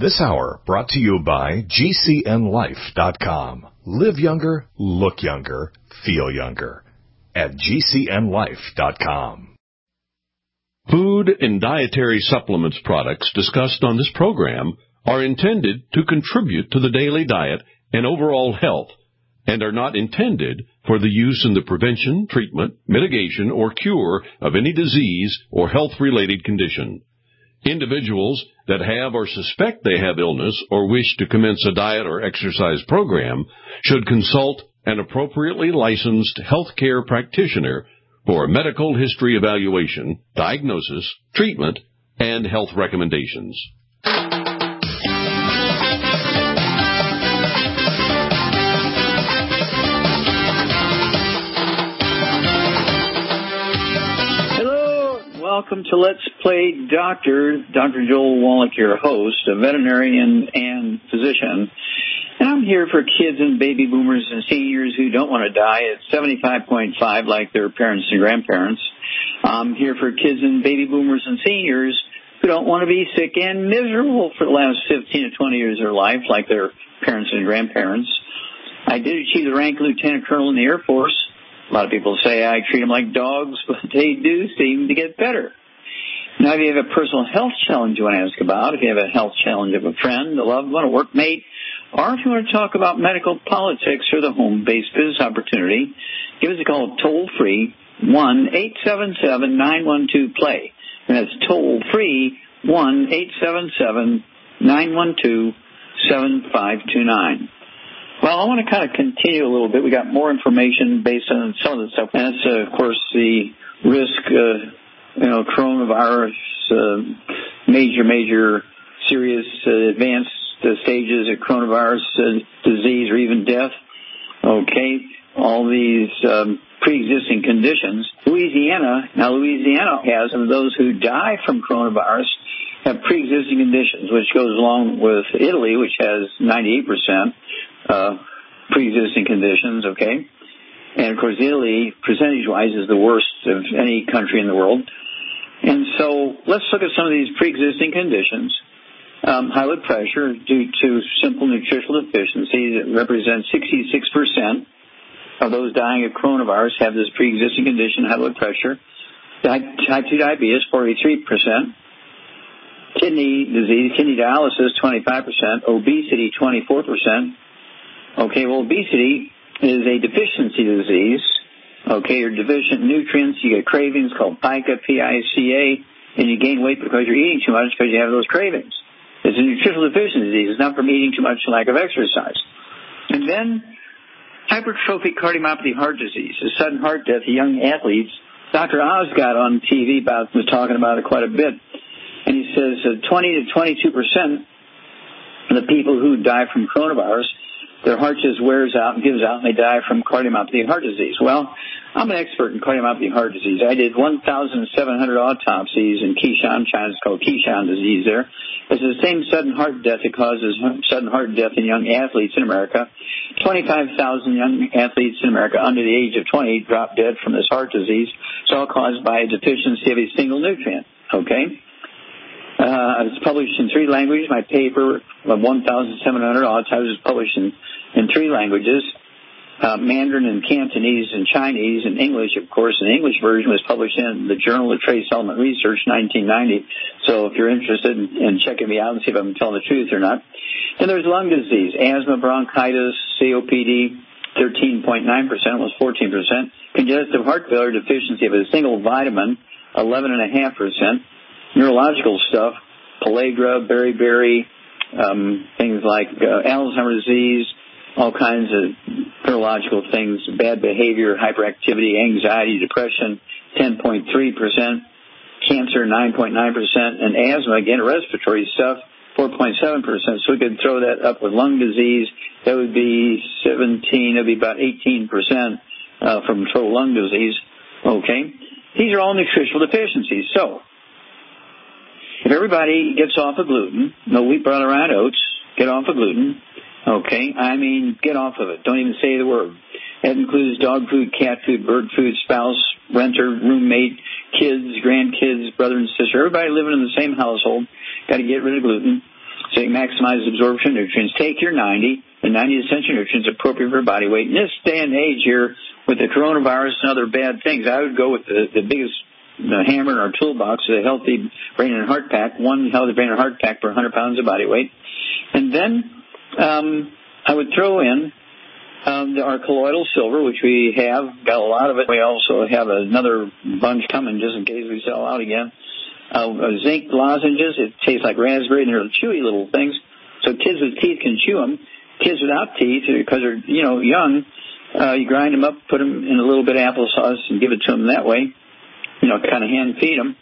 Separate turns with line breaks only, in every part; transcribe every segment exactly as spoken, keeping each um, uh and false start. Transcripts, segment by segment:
This hour brought to you by G C N life dot com. Live younger, look younger, feel younger at G C N life dot com.
Food and dietary supplements products discussed on this program are intended to contribute to the daily diet and overall health and are not intended for the use in the prevention, treatment, mitigation, or cure of any disease or health-related condition. Individuals that have or suspect they have illness or wish to commence a diet or exercise program should consult an appropriately licensed healthcare practitioner for a medical history evaluation, diagnosis, treatment, and health recommendations.
Welcome to Let's Play Doctor. Doctor Joel Wallach, your host, a veterinarian and physician. And I'm here for kids and baby boomers and seniors who don't want to die at seventy-five point five like their parents and grandparents. I'm here for kids and baby boomers and seniors who don't want to be sick and miserable for the last fifteen to twenty years of their life like their parents and grandparents. I did achieve the rank of lieutenant colonel in the Air Force. A lot of people say I treat them like dogs, but they do seem to get better. Now, if you have a personal health challenge you want to ask about, if you have a health challenge of a friend, a loved one, a workmate, or if you want to talk about medical politics or the home-based business opportunity, give us a call toll-free, one eight seven seven, nine one two, play. And that's toll-free, one eight seven seven, nine one two, seven five two nine. Well, I want to kind of continue a little bit. We got more information based on some of the stuff. And that's, uh, of course, the risk, uh, you know, coronavirus, uh, major, major, serious, uh, advanced uh, stages of coronavirus uh, disease or even death. Okay, all these um, pre-existing conditions. Louisiana, now Louisiana has, and those who die from coronavirus have pre-existing conditions, which goes along with Italy, which has ninety-eight percent. Uh, pre-existing conditions, okay? And, of course, Italy, percentage-wise, is the worst of any country in the world. And so let's look at some of these pre-existing conditions. Um, high blood pressure due to simple nutritional deficiencies, it represents sixty-six percent of those dying of coronavirus have this pre-existing condition, high blood pressure. Type two diabetes, forty-three percent. Kidney disease, kidney dialysis, twenty-five percent. Obesity, twenty-four percent. Okay, well, obesity is a deficiency disease. Okay, you're deficient in nutrients. You get cravings called pica, P I C A, and you gain weight because you're eating too much because you have those cravings. It's a nutritional deficiency disease. It's not from eating too much and lack of exercise. And then hypertrophic cardiomyopathy heart disease, a sudden heart death of young athletes. Doctor Oz got on T V about was talking about it quite a bit, and he says uh, twenty to twenty-two percent of the people who die from coronavirus, their heart just wears out and gives out, and they die from cardiomyopathy heart disease. Well, I'm an expert in cardiomyopathy heart disease. I did one thousand seven hundred autopsies in Keyshawn, China. It's called Keyshawn disease there. It's the same sudden heart death that causes sudden heart death in young athletes in America. twenty-five thousand young athletes in America under the age of twenty drop dead from this heart disease. It's all caused by a deficiency of a single nutrient, okay? Uh, it's published in three languages. My paper of one thousand seven hundred autopsies is published in, in three languages, uh, Mandarin and Cantonese and Chinese and English, of course. And the English version was published in the Journal of Trace Element Research, nineteen ninety. So if you're interested in, in checking me out and see if I'm telling the truth or not. And there's lung disease, asthma, bronchitis, C O P D, thirteen point nine percent, almost fourteen percent. Congestive heart failure, deficiency of a single vitamin, eleven point five percent. Neurological stuff, pellagra, beriberi, um, things like uh, Alzheimer's disease, all kinds of neurological things, bad behavior, hyperactivity, anxiety, depression, ten point three percent, cancer, nine point nine percent, and asthma, again, respiratory stuff, four point seven percent. So we could throw that up with lung disease. That would be seventeen, that would be about eighteen percent uh, from total lung disease. Okay? These are all nutritional deficiencies. So, if everybody gets off of gluten, no wheat, barley, rye, oats, get off of gluten, okay? I mean, get off of it. Don't even say the word. That includes dog food, cat food, bird food, spouse, renter, roommate, kids, grandkids, brother and sister. Everybody living in the same household. Got to get rid of gluten. So you maximize absorption of nutrients. Take your ninety, the ninety essential nutrients appropriate for body weight. In this day and age here, with the coronavirus and other bad things, I would go with the, the biggest the hammer in our toolbox, the healthy brain and heart pack, one healthy brain and heart pack per one hundred pounds of body weight. And then um, I would throw in um, our colloidal silver, which we have, got a lot of it. We also have another bunch coming just in case we sell out again. Uh, zinc lozenges, it tastes like raspberry, and they're chewy little things. So kids with teeth can chew them. Kids without teeth, because they're, you know, young, uh, you grind them up, put them in a little bit of applesauce, and give it to them that way. You know, kind of hand feed them.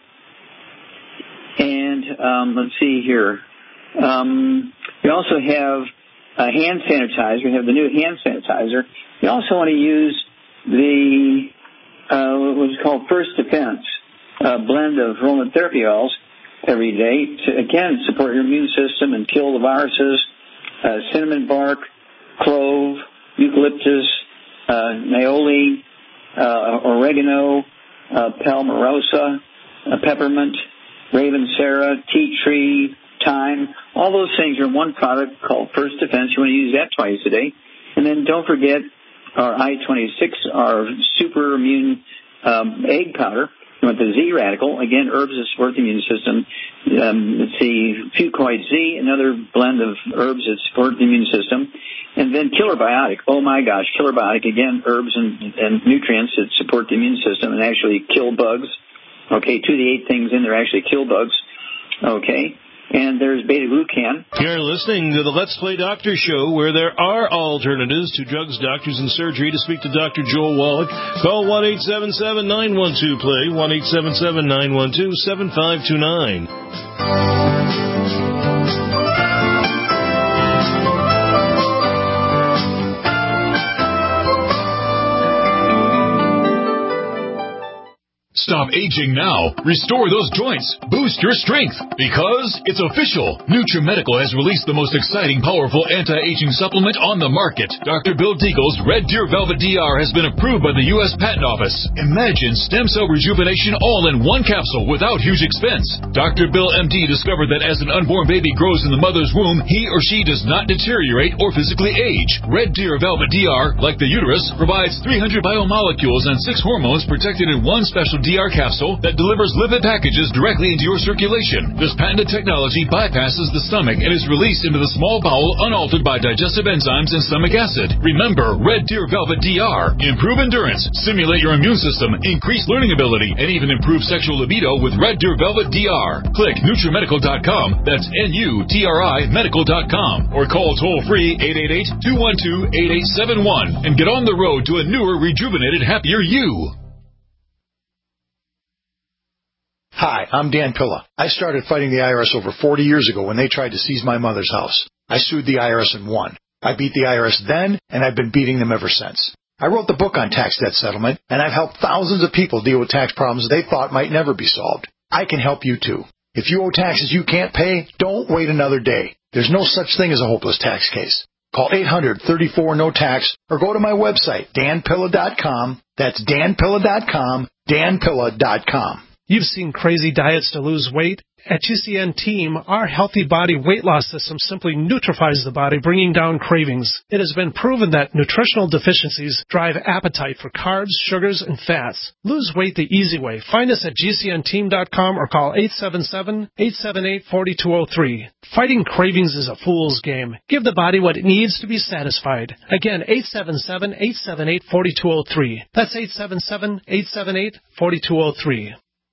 And um, let's see here. Um, we also have a hand sanitizer. We have the new hand sanitizer. We also want to use the uh, what's called First Defense uh, blend of aromatherapy oils every day to, again, support your immune system and kill the viruses. Uh, cinnamon bark, clove, eucalyptus, uh, niaouli, uh, oregano, uh, palmarosa, uh, peppermint, ravensara, tea tree, thyme. All those things are in one product called First Defense. You want to use that twice a day. And then don't forget our I twenty-six, our super immune um, egg powder. You want the Z radical, again, herbs that support the immune system. Um, let's see, Fucoid Z, another blend of herbs that support the immune system. And then Killer Biotic. Oh, my gosh, Killer Biotic, again, herbs and, and nutrients that support the immune system and actually kill bugs. Okay, two of the eight things in there actually kill bugs. Okay. And there's beta-glucan.
You're listening to the Let's Play Doctor Show, where there are alternatives to drugs, doctors, and surgery. To speak to Doctor Joel Wallach, call one eight seven seven, nine one two, P L A Y, one eight seven seven, nine one two, seven five two nine.
Stop aging now. Restore those joints. Boost your strength. Because it's official. NutriMedical has released the most exciting, powerful anti-aging supplement on the market. Doctor Bill Deagle's Red Deer Velvet D R has been approved by the U S Patent Office. Imagine stem cell rejuvenation all in one capsule without huge expense. Doctor Bill M D discovered that as an unborn baby grows in the mother's womb, he or she does not deteriorate or physically age. Red Deer Velvet D R, like the uterus, provides three hundred biomolecules and six hormones protected in one special D R capsule that delivers lipid packages directly into your circulation. This patented technology bypasses the stomach and is released into the small bowel unaltered by digestive enzymes and stomach acid. Remember, Red Deer Velvet D R. Improve endurance, stimulate your immune system, increase learning ability, and even improve sexual libido with Red Deer Velvet D R. Click NutriMedical dot com, that's N U T R I medical dot com, or call toll-free eight eight eight, two one two, eight eight seven one and get on the road to a newer, rejuvenated, happier you.
Hi, I'm Dan Pilla. I started fighting the I R S over forty years ago when they tried to seize my mother's house. I sued the I R S and won. I beat the I R S then, and I've been beating them ever since. I wrote the book on tax debt settlement, and I've helped thousands of people deal with tax problems they thought might never be solved. I can help you too. If you owe taxes you can't pay, don't wait another day. There's no such thing as a hopeless tax case. Call eight hundred, thirty-four, no tax or go to my website, Dan Pilla dot com. That's Dan Pilla dot com, Dan Pilla dot com.
You've seen crazy diets to lose weight. At G C N Team, our healthy body weight loss system simply neutralizes the body, bringing down cravings. It has been proven that nutritional deficiencies drive appetite for carbs, sugars, and fats. Lose weight the easy way. Find us at G C N team dot com or call eight seven seven, eight seven eight, four two zero three. Fighting cravings is a fool's game. Give the body what it needs to be satisfied. Again, eight seven seven, eight seven eight, four two zero three. That's eight seven seven, eight seven eight, four two zero three.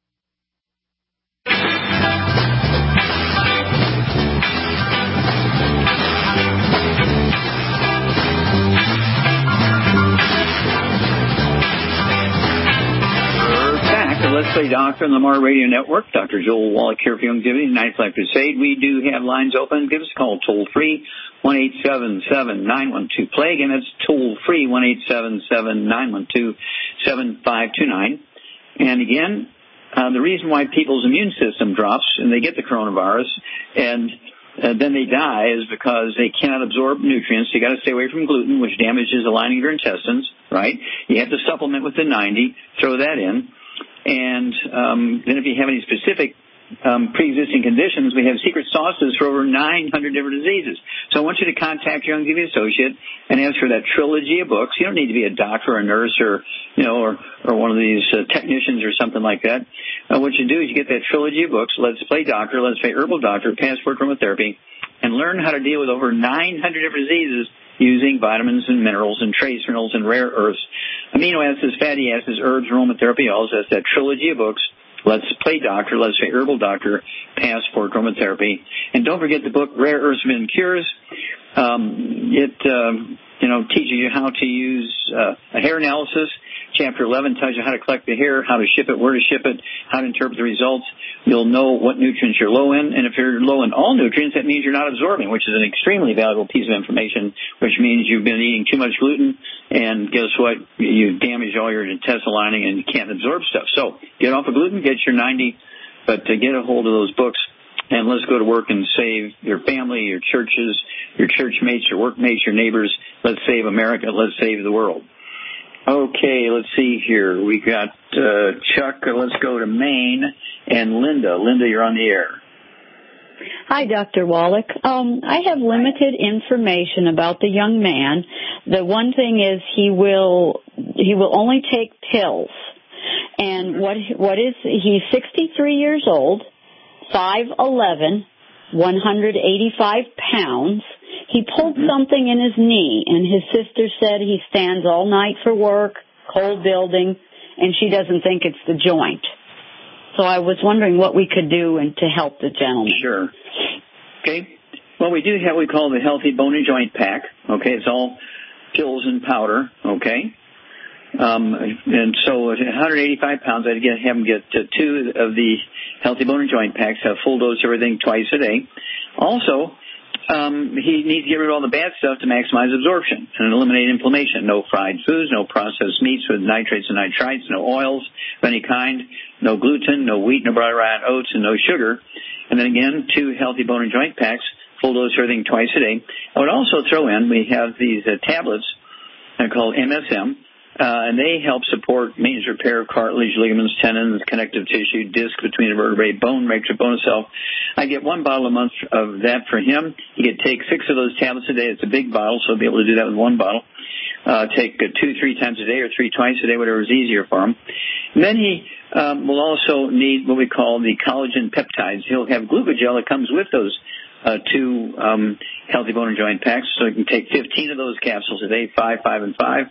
Let's Play Doctor on the Mar Radio Network. Doctor Joel Wallach here for Youngevity, Ninth Life Crusade. We do have lines open. Give us a call toll-free, one eight seven seven, nine one two, P L A Y. Again, that's toll-free, one eight seven seven, nine one two, seven five two nine. And again, uh, the reason why people's immune system drops and they get the coronavirus and uh, then they die is because they cannot absorb nutrients. You got to stay away from gluten, which damages the lining of your intestines, right? You have to supplement with the ninety, throw that in. And um, then if you have any specific um, pre-existing conditions, we have secret sauces for over nine hundred different diseases. So I want you to contact your Young T V associate and ask for that trilogy of books. You don't need to be a doctor or a nurse or, you know, or, or one of these uh, technicians or something like that. Uh, what you do is you get that trilogy of books, Let's Play Doctor, Let's Play Herbal Doctor, Passport Aromatherapy, and learn how to deal with over nine hundred different diseases using vitamins and minerals and trace minerals and rare earths, amino acids, fatty acids, herbs, aromatherapy oils. That's that trilogy of books. Let's Play Doctor, Let's Play Herbal Doctor, Passport Aromatherapy. And don't forget the book, Rare Earths and Cures. Um, it, um, you know, teaches you how to use uh, a hair analysis. Chapter eleven tells you how to collect the hair, how to ship it, where to ship it, how to interpret the results. You'll know what nutrients you're low in. And if you're low in all nutrients, that means you're not absorbing, which is an extremely valuable piece of information, which means you've been eating too much gluten. And guess what? You damage all your intestinal lining and you can't absorb stuff. So get off of gluten, get your ninety, but uh, get a hold of those books. And let's go to work and save your family, your churches, your church mates, your workmates, your neighbors. Let's save America. Let's save the world. Okay, let's see here. We got uh, Chuck. Let's go to Maine. And Linda. Linda, you're on the air.
Hi, Doctor Wallach. Um, I have limited information about the young man. The one thing is he will he will only take pills. And what what is he's sixty-three years old, five eleven, one hundred eighty-five pounds. He pulled mm-hmm. something in his knee, and his sister said he stands all night for work, cold building, and she doesn't think it's the joint. So I was wondering what we could do and to help the gentleman.
Sure. Okay. Well, we do have what we call the Healthy Bone and Joint Pack. Okay, it's all pills and powder. Okay. Um, and so at one hundred eighty-five pounds, I'd get, have him get uh, two of the Healthy Bone and Joint Packs, have full dose of everything twice a day. Also, um, he needs to get rid of all the bad stuff to maximize absorption and eliminate inflammation. No fried foods, no processed meats with nitrates and nitrites, no oils of any kind, no gluten, no wheat, no brown rye oats, and no sugar. And then again, two Healthy Bone and Joint Packs, full dose of everything twice a day. I would also throw in, we have these uh, tablets uh, called M S M. Uh, and they help support maintenance repair of cartilage, ligaments, tendons, connective tissue, disc between the vertebrae, bone matrix, bone itself. I get one bottle a month of that for him. He could take six of those tablets a day. It's a big bottle, so he'll be able to do that with one bottle. Uh, take uh, two, three times a day or three twice a day, whatever is easier for him. And then he um, will also need what we call the collagen peptides. He'll have glucogel that comes with those uh, two um, Healthy Bone and Joint Packs, so he can take fifteen of those capsules a day, five, five, and five.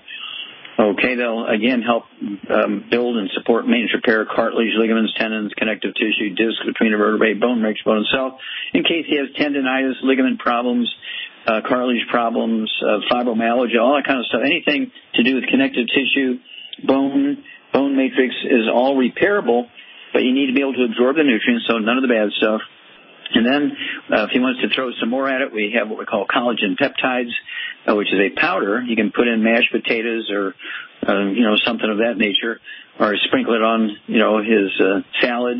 Okay, they'll, again, help um, build and support maintenance repair, cartilage, ligaments, tendons, connective tissue, disc between the vertebrae, bone matrix, bone itself. In case he has tendonitis, ligament problems, uh, cartilage problems, uh, fibromyalgia, all that kind of stuff, anything to do with connective tissue, bone, bone matrix is all repairable, but you need to be able to absorb the nutrients, so none of the bad stuff. And then uh, if he wants to throw some more at it, we have what we call collagen peptides, uh, which is a powder. You can put in mashed potatoes or, uh, you know, something of that nature, or sprinkle it on, you know, his uh, salad.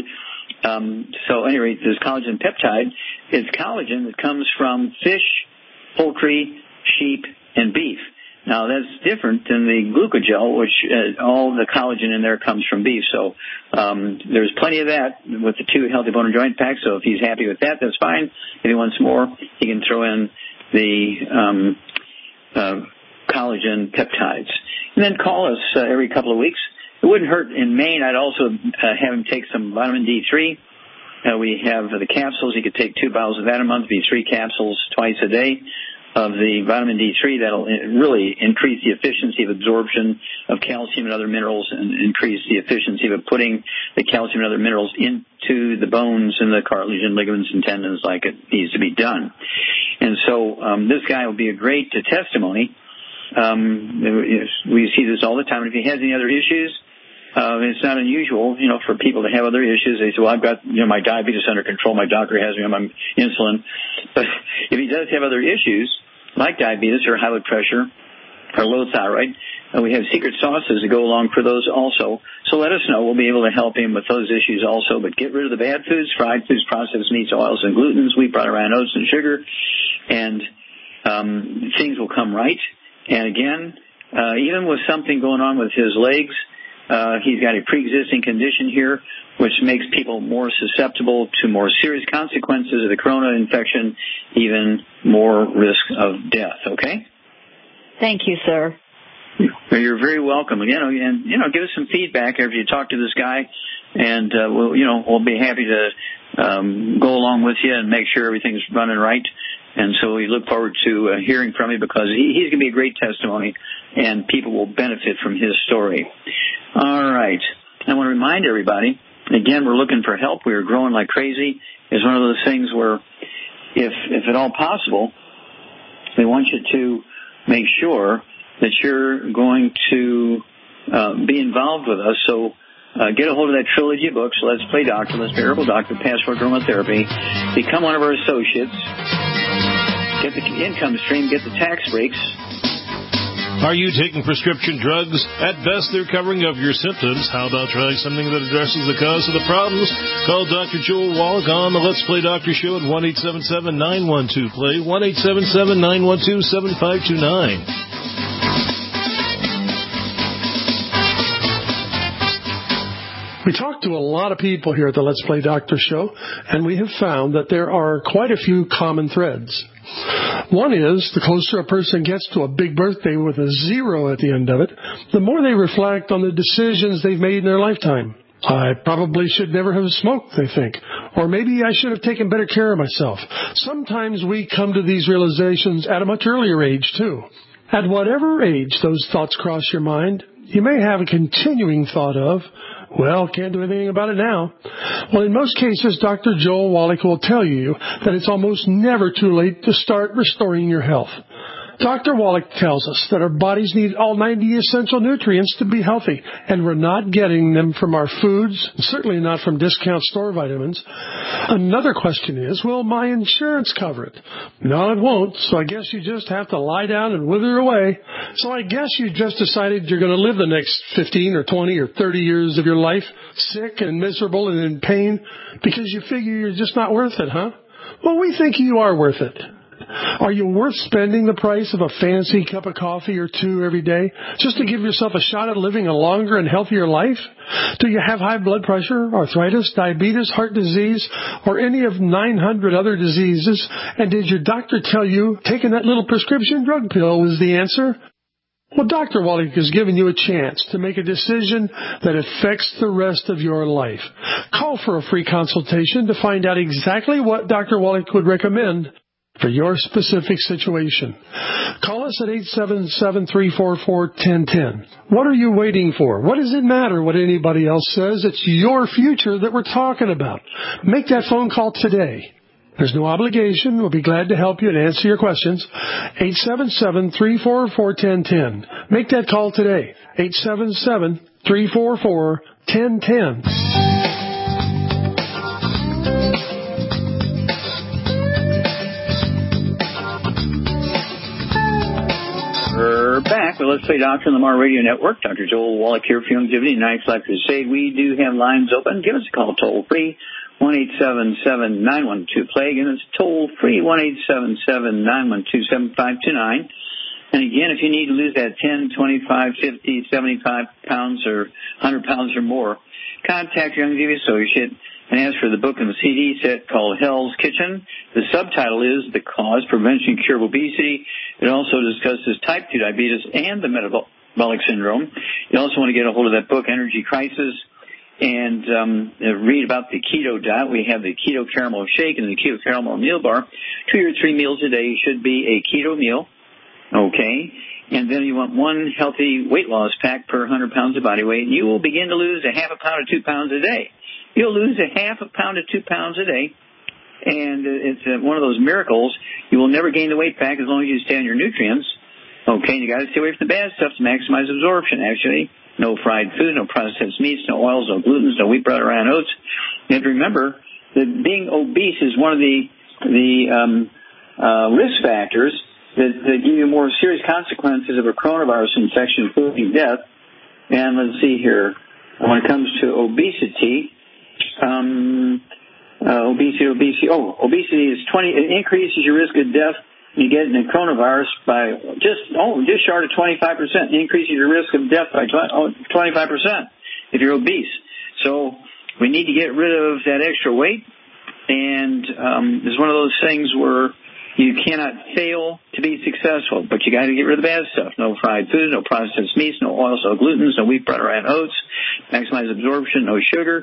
Um, so anyway, this collagen peptide is collagen that comes from fish, poultry, sheep, and beef. Now, that's different than the glucogel, which uh, all the collagen in there comes from beef. So um, there's plenty of that with the two Healthy Bone and Joint Packs. So if he's happy with that, that's fine. If he wants more, he can throw in the um, uh, collagen peptides. And then call us uh, every couple of weeks. It wouldn't hurt. In Maine, I'd also uh, have him take some vitamin D three. Uh, we have the capsules. He could take two bottles of that a month, be three capsules twice a day of the vitamin D three. That'll really increase the efficiency of absorption of calcium and other minerals and increase the efficiency of putting the calcium and other minerals into the bones and the cartilage and ligaments and tendons like it needs to be done. And so um, this guy will be a great uh, testimony. Um, we see this all the time. If he has any other issues, Uh, it's not unusual, you know, for people to have other issues. They say, well, I've got, you know, my diabetes under control. My doctor has me on my insulin. But if he does have other issues, like diabetes or high blood pressure or low thyroid, uh, we have secret sauces that go along for those also. So let us know. We'll be able to help him with those issues also. But get rid of the bad foods, fried foods, processed meats, oils, and glutens, wheat, brown rye oats, and sugar. And um, things will come right. And again, uh, even with something going on with his legs, Uh, he's got a pre-existing condition here, which makes people more susceptible to more serious consequences of the corona infection, even more risk of death, okay?
Thank you, sir.
You're very welcome. You know, and, you know, give us some feedback after you talk to this guy, and, uh, we'll, you know, we'll be happy to um, go along with you and make sure everything's running right. And so we look forward to uh, hearing from you, because he, he's going to be a great testimony, and people will benefit from his story. All right. I want to remind everybody, again, we're looking for help. We are growing like crazy. It's one of those things where, if, if at all possible, we want you to make sure that you're going to uh, be involved with us. So uh, get a hold of that trilogy of books, Let's Play Doctor, Let's Play Herbal Doctor, Passport Aromatherapy. Become one of our associates. Get the income stream, get the tax breaks.
Are you taking prescription drugs? At best, they're covering up your symptoms. How about trying something that addresses the cause of the problems? Call Doctor Joel Wallach on the Let's Play Doctor Show at one eight seven seven, nine one two, play, one eight seven seven, nine one two, seven five two nine.
We talk to a lot of people here at the Let's Play Doctor Show, and we have found that there are quite a few common threads. One is, the closer a person gets to a big birthday with a zero at the end of it, the more they reflect on the decisions they've made in their lifetime. I probably should never have smoked, they think. Or maybe I should have taken better care of myself. Sometimes we come to these realizations at a much earlier age, too. At whatever age those thoughts cross your mind, you may have a continuing thought of, well, can't do anything about it now. Well, in most cases, Doctor Joel Wallach will tell you that it's almost never too late to start restoring your health. Doctor Wallach tells us that our bodies need all ninety essential nutrients to be healthy, and we're not getting them from our foods, and certainly not from discount store vitamins. Another question is, will my insurance cover it? No, it won't, so I guess you just have to lie down and wither away. So I guess you just decided you're going to live the next fifteen or twenty or thirty years of your life sick and miserable and in pain because you figure you're just not worth it, huh? Well, we think you are worth it. Are you worth spending the price of a fancy cup of coffee or two every day just to give yourself a shot at living a longer and healthier life? Do you have high blood pressure, arthritis, diabetes, heart disease, or any of nine hundred other diseases? And did your doctor tell you taking that little prescription drug pill was the answer? Well, Doctor Wallach has given you a chance to make a decision that affects the rest of your life. Call for a free consultation to find out exactly what Doctor Wallach would recommend for your specific situation. Call us at eight seven seven, three four four, one zero one zero. What are you waiting for? What does it matter what anybody else says? It's your future that we're talking about. Make that phone call today. There's no obligation. We'll be glad to help you and answer your questions. eight seven seven, three four four, one zero one zero. Make that call today. eight seven seven, three four four, one zero one zero.
We're back with Let's Play Doctor on the Mar Radio Network. Doctor Joel Wallach here for Youngevity Nice Life Crusade. We do have lines open. Give us a call toll free, one eight seven seven, nine one two, play. Again, it's toll free, one eight seven seven, nine one two, seven five two nine. And again, if you need to lose that ten, twenty-five, fifty, seventy-five pounds or one hundred pounds or more, contact your Youngevity associate and ask for the book and the C D set called Hell's Kitchen. The subtitle is The Cause, Prevention, Cure of Obesity. It also discusses type two diabetes and the metabolic syndrome. You also want to get a hold of that book, Energy Crisis, and um, read about the keto diet. We have the keto caramel shake and the keto caramel meal bar. Two or three meals a day should be a keto meal. Okay. And then you want one healthy weight loss pack per one hundred pounds of body weight. You will begin to lose a half a pound or two pounds a day. You'll lose a half a pound to two pounds a day, and it's one of those miracles. You will never gain the weight back as long as you stay on your nutrients. Okay, and you got to stay away from the bad stuff to maximize absorption, actually. No fried food, no processed meats, no oils, no glutens, no wheat, bread, or iron oats. You have to remember that being obese is one of the, the um, uh, risk factors that, that give you more serious consequences of a coronavirus infection, including death. And let's see here. When it comes to obesity, Um, uh, obesity, obesity, oh, obesity is twenty, it increases your risk of death. You get the coronavirus by just, oh, just short of twenty-five percent. It increases your risk of death by twenty-five percent. if you're obese. So we need to get rid of that extra weight, and um, it's one of those things where you cannot fail to be successful, but you got to get rid of the bad stuff. No fried food, no processed meats, no oils, no glutens, no wheat, butter, and oats. Maximize absorption, no sugar.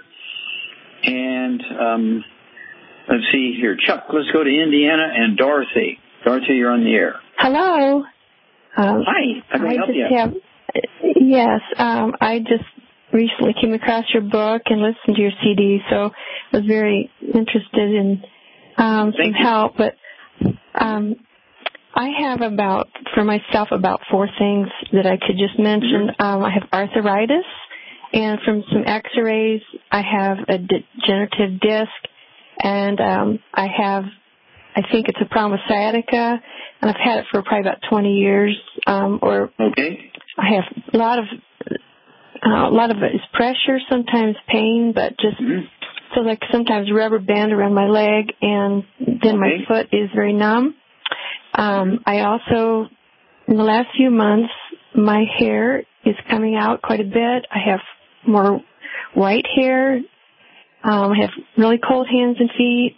And um, let's see here. Chuck, let's go to Indiana and Dorothy. Dorothy, you're on the air.
Hello. Um,
Hi. How can I,
I
help
just
you?
have, yes, um, I just recently came across your book and listened to your C D, so I was very interested in um, some
you.
help. But um, I have about, for myself, about four things that I could just mention. Mm-hmm. Um, I have arthritis, and from some x-rays, I have a degenerative disc, and um, I have, I think it's a problem with sciatica, and I've had it for probably about twenty years. Um, or
okay.
I have a lot of, uh, a lot of it is pressure, sometimes pain, but just
mm-hmm.
so like sometimes rubber band around my leg, and then
okay.
my foot is very numb. Um, I also, in the last few months, my hair is coming out quite a bit. I have more white hair. Um, I have really cold hands and feet.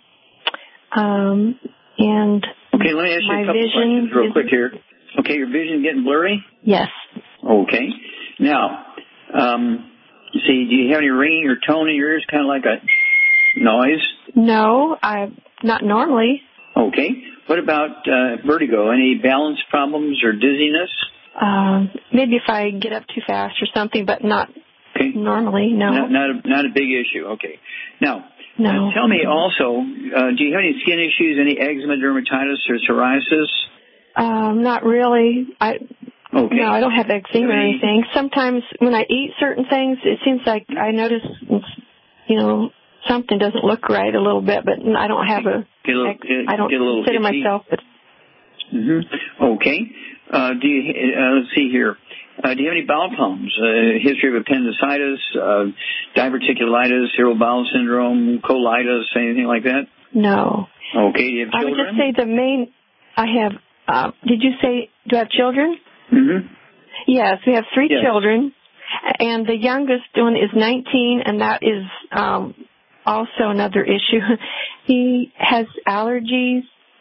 Um, and
okay, let me ask you a couple questions real quick here. Okay, your vision getting blurry?
Yes.
Okay. Now, um, see, do you have any ringing or tone in your ears, kind of like a noise?
No, I not normally.
Okay. What about uh, vertigo? Any balance problems or dizziness?
Um, maybe if I get up too fast or something, but not
okay.
normally, no.
Not, not, a, not a big issue. Okay. Now,
no.
uh, tell me also, uh, do you have any skin issues, any eczema, dermatitis, or psoriasis?
Um, not really. I
okay.
No, I don't have eczema or anything. Sometimes when I eat certain things, it seems like I notice, you know, something doesn't look right a little bit, but I don't have a,
get a little,
ex-
get,
I don't
get a little
consider
itchy.
myself. But
mm-hmm. Okay. Uh, do you, uh, let's see here. Uh, do you have any bowel problems? Uh, history of appendicitis, uh, diverticulitis, irritable bowel syndrome, colitis, anything like that?
No.
Okay. Do you have children?
I would just say the main, I have, uh, did you say, do I have children?
Mm-hmm.
Yes, we have three
yes.
children, and the youngest one is nineteen, and that is um, also another issue. He has allergies,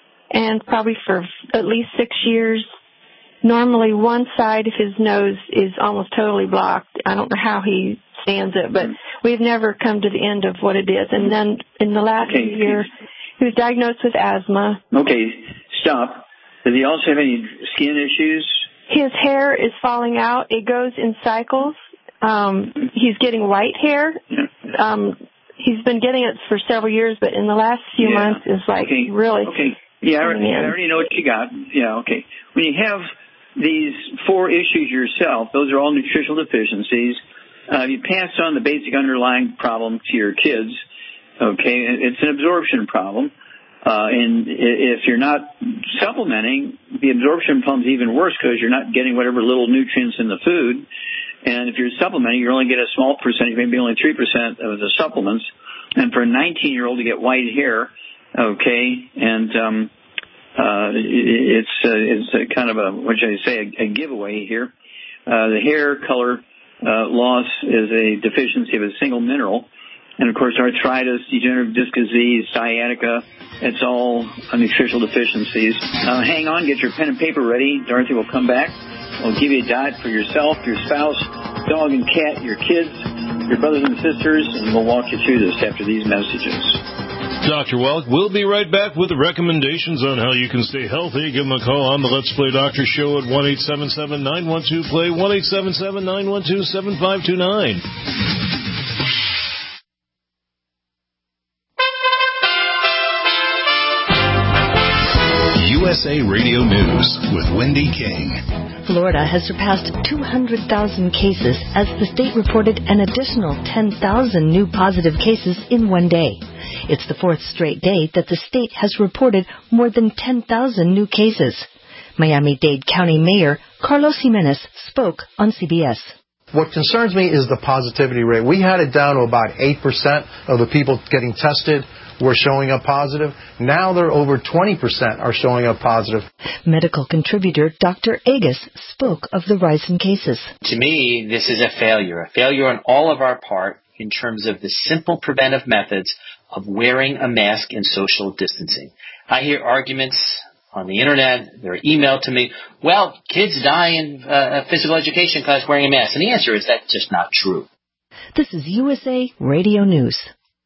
and probably for at least six years, normally one side of his nose is almost totally blocked. I don't know how he stands it, but we've never come to the end of what it is. And then in the last
okay.
year, he was diagnosed with asthma.
Okay, stop. Does he also have any skin issues?
His hair is falling out. It goes in cycles. Um, he's getting white hair.
Yeah.
Um, he's been getting it for several years, but in the last few
yeah.
months, it's like
okay.
really.
Okay. Yeah, I already, I already know what you got. Yeah. Okay. When you have these four issues yourself, those are all nutritional deficiencies. Uh, you pass on the basic underlying problem to your kids. Okay, it's an absorption problem. Uh, and if you're not supplementing, the absorption problem's even worse because you're not getting whatever little nutrients in the food. And if you're supplementing, you only get a small percentage, maybe only three percent of the supplements. And for a nineteen-year-old to get white hair, okay, and um, uh, it's uh, it's a kind of a, what should I say, a, a giveaway here. Uh, the hair color uh, loss is a deficiency of a single mineral. And, of course, arthritis, degenerative disc disease, sciatica, it's all nutritional deficiencies. Uh, hang on, get your pen and paper ready. Dorothy will come back. We'll give you a diet for yourself, your spouse, dog and cat, your kids, your brothers and sisters, and we'll walk you through this after these messages.
Doctor Wallach, we'll be right back with recommendations on how you can stay healthy. Give them a call on the Let's Play Doctor Show at one eight seven seven, nine one two, play, one eight seven seven, nine one two, seven five two nine.
U S A Radio News with Wendy King.
Florida has surpassed two hundred thousand cases as the state reported an additional ten thousand new positive cases in one day. It's the fourth straight day that the state has reported more than ten thousand new cases. Miami-Dade County Mayor Carlos Jimenez spoke on C B S.
What concerns me is the positivity rate. We had it down to about eight percent of the people getting tested
were showing up positive. Now they're over twenty percent are showing up positive.
Medical contributor Doctor Agus spoke of the rise in cases.
To me, this is a failure, a failure on all of our part in terms of the simple preventive methods of wearing a mask and social distancing. I hear arguments on the internet, they're emailed to me, well, kids die in uh, physical education class wearing a mask. And the answer is that's just not true.
This is U S A Radio News.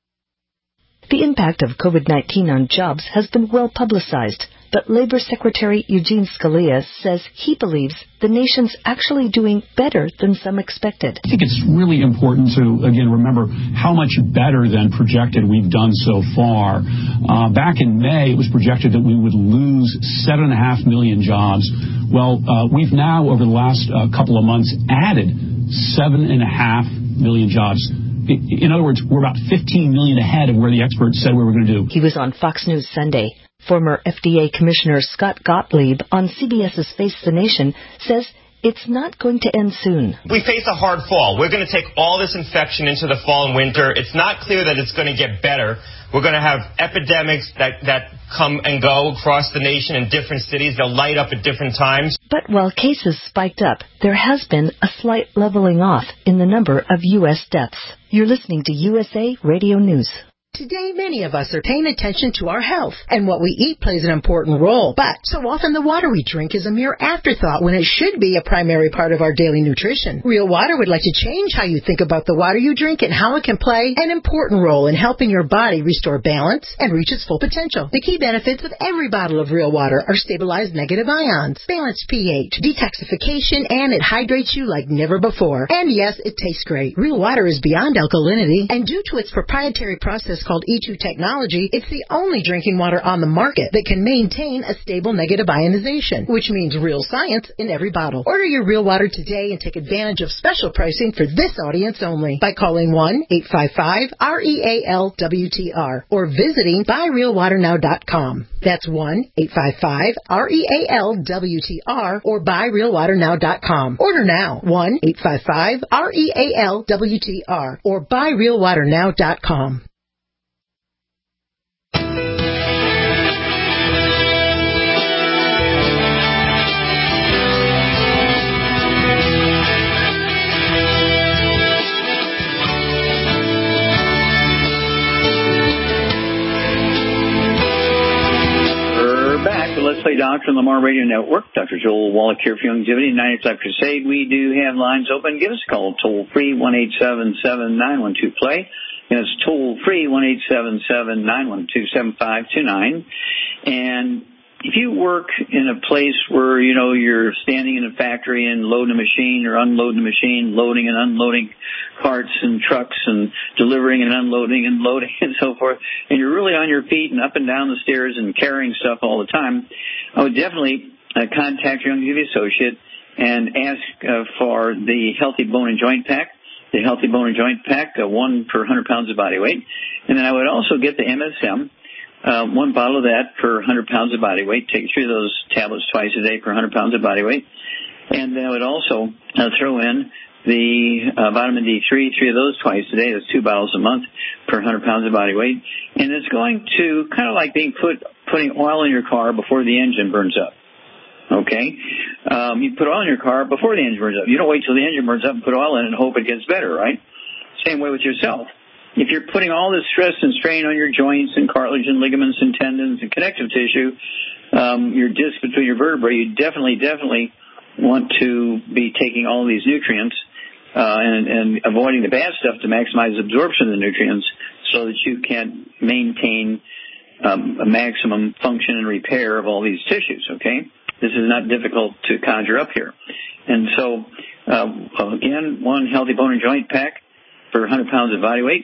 The impact of COVID nineteen on jobs has been well publicized, but Labor Secretary Eugene Scalia says he believes the nation's actually doing better than some expected.
I think it's really important to, again, remember how much better than projected we've done so far. Uh, back in May, it was projected that we would lose seven and a half million jobs. Well, uh, we've now, over the last uh, couple of months, added seven and a half million jobs. In other words, we're about fifteen million ahead of where the experts said we were going to do.
He was on Fox News Sunday. Former F D A Commissioner Scott Gottlieb on C B S's Face the Nation says it's not going to end soon.
We face a hard fall. We're going to take all this infection into the fall and winter. It's not clear that it's going to get better. We're going to have epidemics that, that come and go across the nation in different cities. They'll light up at different times.
But while cases spiked up, there has been a slight leveling off in the number of U S deaths. You're listening to U S A Radio News.
Today, many of us are paying attention to our health, and what we eat plays an important role. But so often the water we drink is a mere afterthought when it should be a primary part of our daily nutrition. Real Water would like to change how you think about the water you drink and how it can play an important role in helping your body restore balance and reach its full potential. The key benefits of every bottle of Real Water are stabilized negative ions, balanced pH, detoxification, and it hydrates you like never before. And yes, it tastes great. Real Water is beyond alkalinity, and due to its proprietary process called E two technology, it's the only drinking water on the market that can maintain a stable negative ionization, which means real science in every bottle. Order your Real Water today and take advantage of special pricing for this audience only by calling one eight five five R E A L W T R or visiting buy real water now dot com. That's one eight five five R E A L W T R or buy real water now dot com. Order now, one eight five five R E A L W T R or buy real water now dot com.
Let's Play Doctor on the Lamar Radio Network. Doctor Joel Wallach here for Longevity, ninety-five Crusade. We do have lines open. Give us a call, toll free, one eight seven seven nine one two play. And it's toll free, one eight seven seven nine one two seven five two nine. And if you work in a place where, you know, you're standing in a factory and loading a machine or unloading a machine, loading and unloading carts and trucks and delivering and unloading and loading and so forth, and you're really on your feet and up and down the stairs and carrying stuff all the time, I would definitely uh, contact your Longevity associate and ask uh, for the Healthy Bone and Joint Pack, the Healthy Bone and Joint Pack, uh, one per one hundred pounds of body weight. And then I would also get the M S M, Uh, one bottle of that per one hundred pounds of body weight. Take three of those tablets twice a day per one hundred pounds of body weight. And then I would also uh, throw in the uh, vitamin D three, three of those twice a day. That's two bottles a month per one hundred pounds of body weight. And it's going to kind of like being put putting oil in your car before the engine burns up. Okay? Um, you put oil in your car before the engine burns up. You don't wait till the engine burns up and put oil in it and hope it gets better, right? Same way with yourself. If you're putting all this stress and strain on your joints and cartilage and ligaments and tendons and connective tissue, um, your disc between your vertebrae, you definitely, definitely want to be taking all these nutrients uh, and, and avoiding the bad stuff to maximize absorption of the nutrients so that you can maintain um, a maximum function and repair of all these tissues, okay? This is not difficult to conjure up here. And so, uh, again, one Healthy Bone and Joint Pack for one hundred pounds of body weight.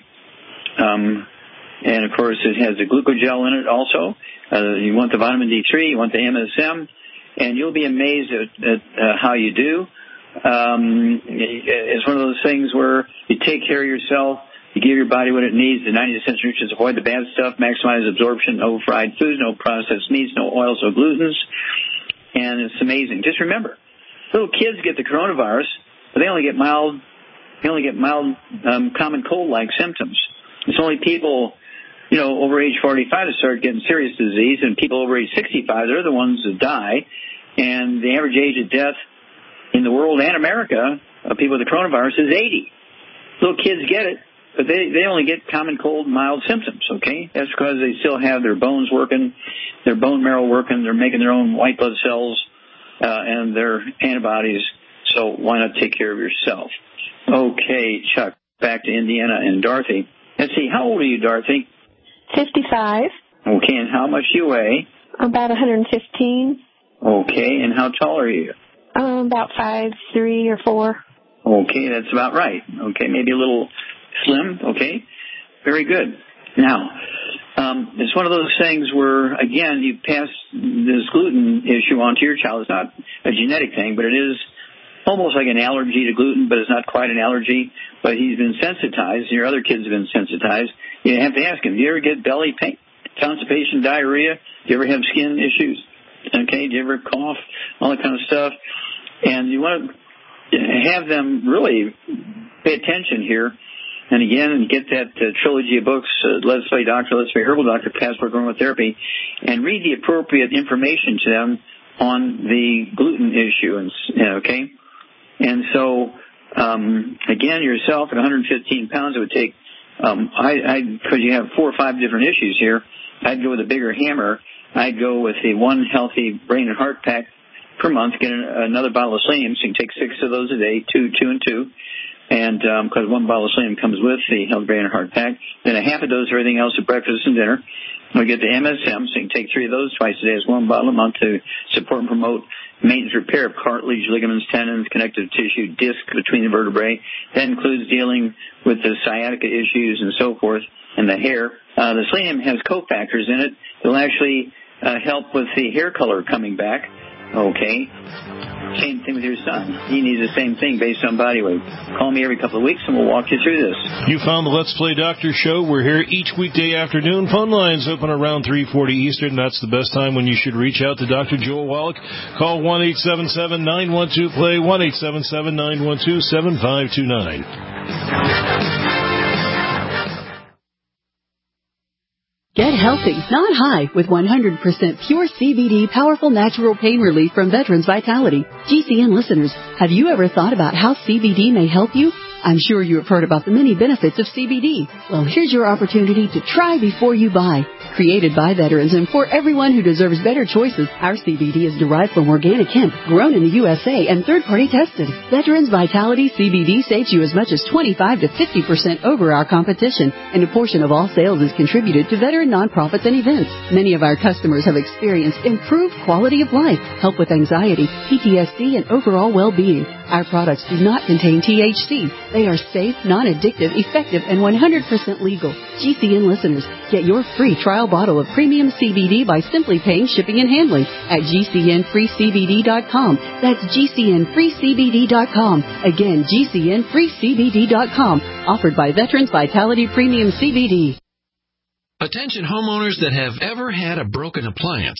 Um, and, of course, it has the glucogel in it also. Uh, you want the vitamin D three, you want the M S M, and you'll be amazed at, at uh, how you do. Um, it's one of those things where you take care of yourself, you give your body what it needs, the ninety essential nutrients, avoid the bad stuff, maximize absorption, no fried foods, no processed meats, no oils, no glutens, and it's amazing. Just remember, little kids get the coronavirus, but they only get mild, they only get mild um, common cold-like symptoms. It's only people you know, over age forty-five that start getting serious disease, and people over age sixty-five, they're the ones that die. And the average age of death in the world and America of people with the coronavirus is eighty. Little kids get it, but they, they only get common cold, mild symptoms, okay? That's because they still have their bones working, their bone marrow working, they're making their own white blood cells, uh, and their antibodies, so why not take care of yourself? Okay, Chuck, back to Indiana and Dorothy. Let's see, how old are you, Dorothy?
fifty-five.
Okay, and how much do you weigh?
About one hundred fifteen.
Okay, and how tall are you?
Um, about five, three or four.
Okay, that's about right. Okay, maybe a little slim. Okay, very good. Now, um, it's one of those things where, again, you pass this gluten issue on to your child. It's not a genetic thing, but it is almost like an allergy to gluten, but it's not quite an allergy. But he's been sensitized, and your other kids have been sensitized. You have to ask him, do you ever get belly pain, constipation, diarrhea? Do you ever have skin issues? Okay, do you ever cough? All that kind of stuff. And you want to have them really pay attention here. And again, get that uh, trilogy of books, uh, Let's Play Doctor, Let's Play Herbal Doctor, Passport Aromatherapy, and read the appropriate information to them on the gluten issue. And okay, and so um, again, yourself at one hundred fifteen pounds, it would take. Um, I because you have four or five different issues here, I'd go with a bigger hammer. I'd go with the one healthy brain and heart pack per month. Get an, another bottle of selenium, so you can take six of those a day, two, two, and two. And because um, one bottle of selenium comes with the healthy brain and heart pack, then a half a dose of everything else at breakfast and dinner. We get the M S M, so you can take three of those twice a day as one bottle a month to support and promote maintenance repair of cartilage, ligaments, tendons, connective tissue, disc between the vertebrae. That includes dealing with the sciatica issues and so forth, and the hair. Uh, the selenium has cofactors in it that will actually uh, help with the hair color coming back. Okay. Same thing with your son. He needs the same thing based on body weight. Call me every couple of weeks and we'll walk you through this.
You found the Let's Play Doctor show. We're here each weekday afternoon. Phone lines open around three forty Eastern. That's the best time when you should reach out to Doctor Joel Wallach. Call one eight seven seven, nine one two, play, one eight seven seven, nine one two, seven five two nine.
Get healthy, not high, with one hundred percent pure C B D powerful natural pain relief from Veterans Vitality. G C N listeners, have you ever thought about how C B D may help you? I'm sure you have heard about the many benefits of C B D. Well, here's your opportunity to try before you buy. Created by veterans and for everyone who deserves better choices, our C B D is derived from organic hemp, grown in the U S A and third-party tested. Veterans Vitality C B D saves you as much as twenty-five to fifty percent over our competition, and a portion of all sales is contributed to veteran nonprofits and events. Many of our customers have experienced improved quality of life, help with anxiety, P T S D, and overall well-being. Our products do not contain T H C. They are safe, non-addictive, effective, and one hundred percent legal. G C N listeners, get your free trial bottle of premium C B D by simply paying shipping and handling at G C N free C B D dot com. That's G C N free C B D dot com. Again, G C N free C B D dot com. Offered by Veterans Vitality Premium C B D.
Attention homeowners that have ever had a broken appliance.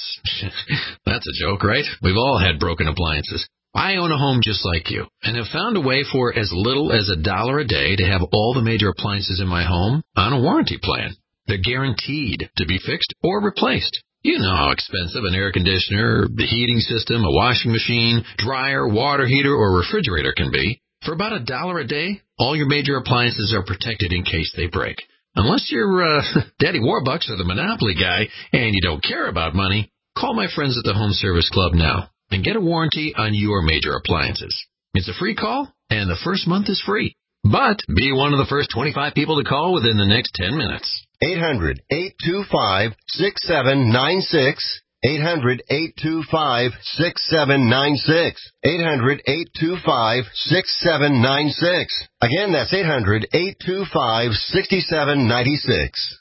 That's a joke, right? We've all had broken appliances. I own a home just like you and have found a way for as little as a dollar a day to have all the major appliances in my home on a warranty plan. They're guaranteed to be fixed or replaced. You know how expensive an air conditioner, the heating system, a washing machine, dryer, water heater, or refrigerator can be. For about a dollar a day, all your major appliances are protected in case they break. Unless you're uh, Daddy Warbucks or the Monopoly guy and you don't care about money, call my friends at the Home Service Club now and get a warranty on your major appliances. It's a free call, and the first month is free. But be one of the first twenty-five people to call within the next ten minutes.
eight hundred, eight two five, six seven nine six. eight hundred, eight two five, six seven nine six. eight hundred, eight two five, six seven nine six. Again, that's eight hundred, eight two five, six seven nine six.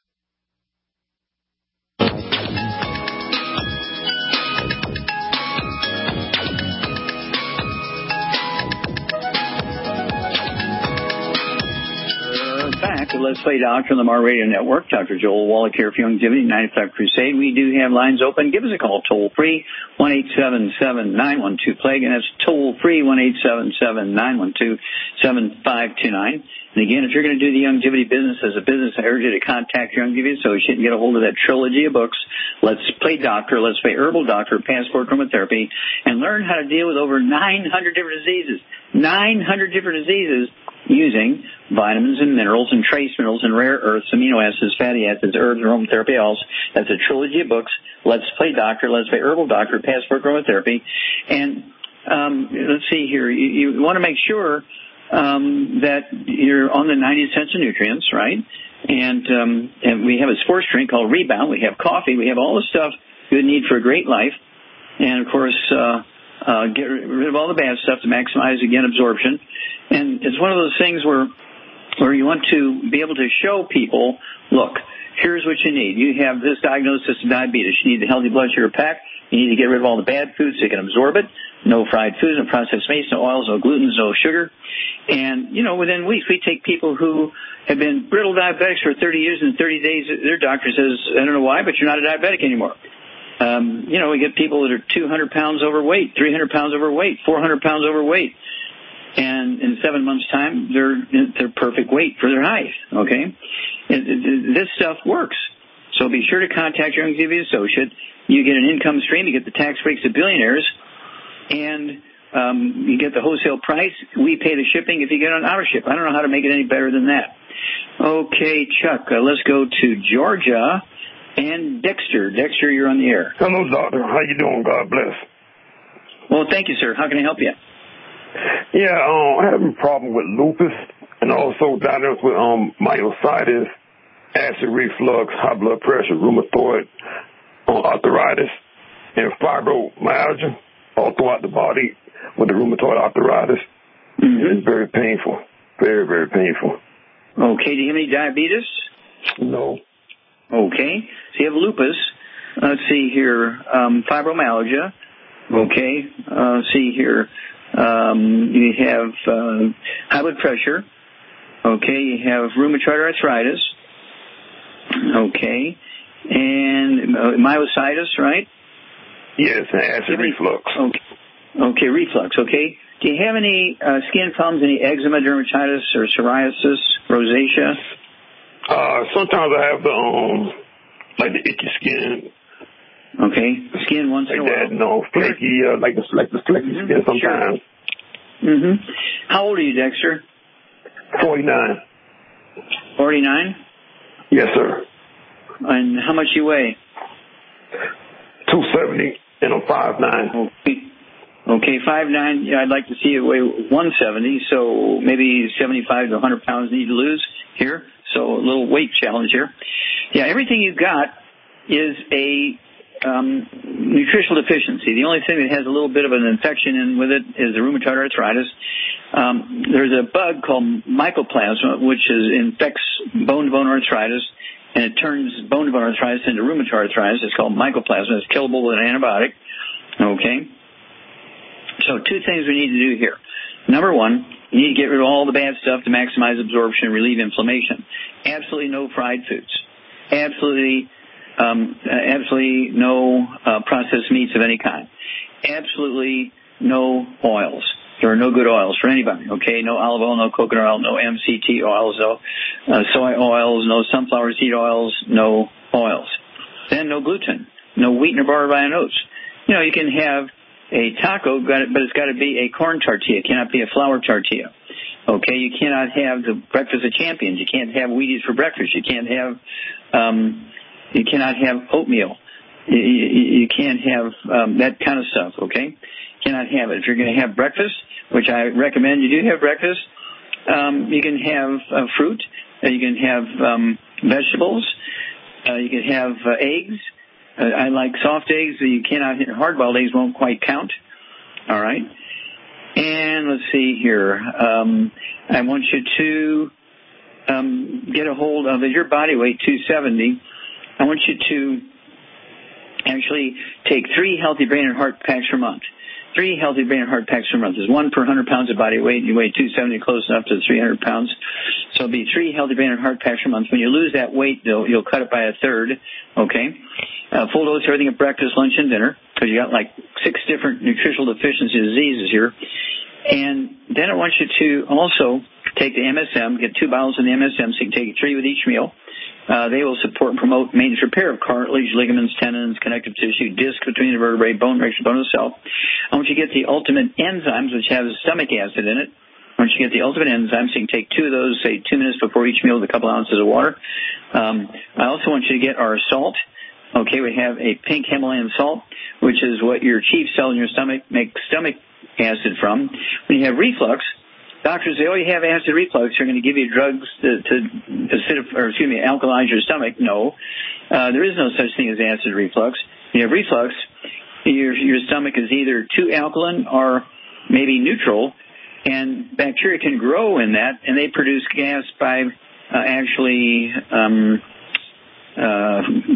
Back with Let's Play Doctor on the Mar Radio Network. Doctor Joel Wallach here for Youngevity ninety-five Crusade. We do have lines open. Give us a call toll free, one eight seven seven, nine one two, plague, and that's toll free, one eight seven seven, nine one two, seven five two nine. And again, if you're going to do the longevity business as a business, I urge you to contact your longevity associate and get a hold of that trilogy of books, Let's Play Doctor, Let's Play Herbal Doctor, Passport Aromatherapy, and learn how to deal with over nine hundred different diseases. nine hundred different diseases using vitamins and minerals and trace minerals and rare earths, amino acids, fatty acids, herbs, and aromatherapy oils. That's a trilogy of books, Let's Play Doctor, Let's Play Herbal Doctor, Passport Aromatherapy. And um, let's see here. You, you want to make sure Um, that you're on the ninety essential nutrients, right? And, um, and we have a sports drink called Rebound. We have coffee. We have all the stuff you would need for a great life. And, of course, uh, uh, get rid of all the bad stuff to maximize, again, absorption. And it's one of those things where, where you want to be able to show people, look, here's what you need. You have this diagnosis of diabetes. You need the healthy blood sugar pack. You need to get rid of all the bad foods so you can absorb it. No fried foods, no processed meats, no oils, no gluten, no sugar. And, you know, within weeks, we take people who have been brittle diabetics for thirty years, and in thirty days, their doctor says, I don't know why, but you're not a diabetic anymore. Um, you know, we get people that are two hundred pounds overweight, three hundred pounds overweight, four hundred pounds overweight. And in seven months' time, they're they're perfect weight for their height, okay? It, it, this stuff works. So be sure to contact your longevity associate. You get an income stream. You get the tax breaks of billionaires. And um, you get the wholesale price. We pay the shipping if you get on our ship. I don't know how to make it any better than that. Okay, Chuck, uh, let's go to Georgia and Dexter. Dexter, you're on the air.
Hello, doctor. How you doing? God bless.
Well, thank you, sir. How can I help you?
Yeah, um, I have a problem with lupus and also diagnosed with um, myositis, acid reflux, high blood pressure, rheumatoid um, arthritis, and fibromyalgia all throughout the body with the rheumatoid arthritis. Mm-hmm. It's very painful. Very, very painful.
Okay. Do you have any diabetes?
No.
Okay. So you have lupus. Let's see here. Um, fibromyalgia. Okay. Uh, let's see here. Um, you have uh, high blood pressure. Okay. You have rheumatoid arthritis. Okay. And uh, myositis, right?
Yes, and acid reflux.
Okay. Okay, reflux, okay. Do you have any uh, skin problems, any eczema, dermatitis, or psoriasis, rosacea?
Uh, sometimes I have the, um, like the itchy skin.
Okay, skin once
like
in a while.
Like that, no, flaky, uh, like the, like the flaky mm-hmm. skin sometimes.
Sure. Mm-hmm. How old are you, Dexter?
forty-nine.
forty-nine?
Yes, sir.
And how much you weigh?
two seventy, and I'm five nine.
Okay, okay five nine. Yeah, I'd like to see you weigh one seventy, so maybe seventy-five to one hundred pounds need to lose here. So a little weight challenge here. Yeah, everything you've got is a um, nutritional deficiency. The only thing that has a little bit of an infection in with it is the rheumatoid arthritis. Um, there's a bug called mycoplasma, which is infects bone-to-bone arthritis, and it turns bone-to-bone arthritis into rheumatoid arthritis. It's called mycoplasma. It's killable with an antibiotic. Okay? So two things we need to do here. Number one, you need to get rid of all the bad stuff to maximize absorption and relieve inflammation. Absolutely no fried foods. Absolutely, um, absolutely no uh, processed meats of any kind. Absolutely no oils. There are no good oils for anybody, okay? No olive oil, no coconut oil, no M C T oils, no uh, soy oils, no sunflower seed oils, no oils. Then no gluten, no wheat nor barley oats. You know, you can have a taco, but it's got to be a corn tortilla. It cannot be a flour tortilla. Okay, you cannot have the breakfast of champions. You can't have Wheaties for breakfast. You can't have, um, you cannot have oatmeal. You, you, you can't have um, that kind of stuff, okay? Cannot have it. If you're going to have breakfast, which I recommend you do have breakfast, um, you can have uh, fruit. Uh, you can have um, vegetables. Uh, you can have uh, eggs. Uh, I like soft eggs. You cannot, hard-boiled eggs won't quite count. All right. And let's see here. Um, I want you to um, get a hold of, your body weight, two seventy. I want you to actually take three healthy brain and heart packs per month. Three healthy brain and heart packs per month. There's one per one hundred pounds of body weight, and you weigh two seventy, close enough to three hundred pounds. So it'll be three healthy brain and heart packs per month. When you lose that weight, though, you'll cut it by a third, okay? Uh, full dose everything at breakfast, lunch, and dinner, because you got like six different nutritional deficiency diseases here. And then I want you to also take the M S M, get two bottles of the M S M, so you can take three with each meal. Uh, they will support and promote maintenance repair of cartilage, ligaments, tendons, connective tissue, disc between the vertebrae, bone structure, bone itself. I want you to get the ultimate enzymes, which have stomach acid in it. I want you to get the ultimate enzymes, so you can take two of those, say, two minutes before each meal with a couple ounces of water. Um, I also want you to get our salt. Okay, we have a pink Himalayan salt, which is what your chief cells in your stomach make stomach acid from. When you have reflux, doctors say, oh, you have acid reflux, they're going to give you drugs to, to acidify, or excuse me, alkalize your stomach. No, uh, there is no such thing as acid reflux. When you have reflux, your, your stomach is either too alkaline or maybe neutral, and bacteria can grow in that, and they produce gas by uh, actually, um, uh,